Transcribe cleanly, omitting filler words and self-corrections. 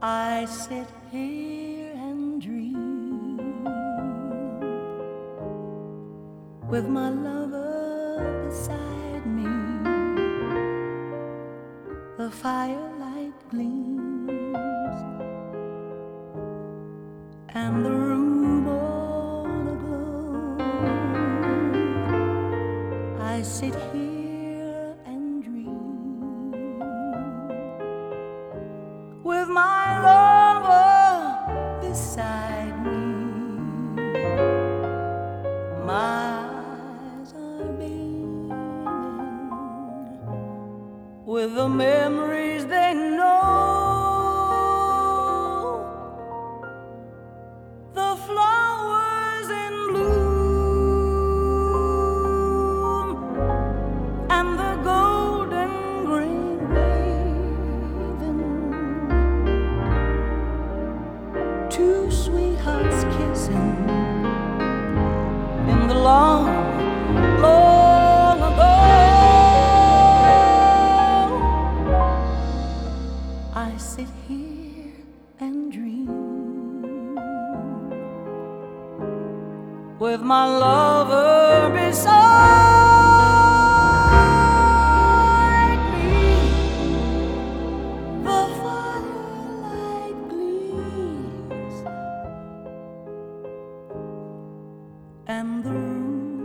I sit here and dream with my lover beside me. The firelight gleams and the room all aglow. I sit here and dream with my lover beside me. My eyes are beaming with the memories they know. The flowers in bloom and the golden grain waving. Two sweethearts kissing in the long, long ago. I sit here and dream with my lover beside me. The firelight gleams and the room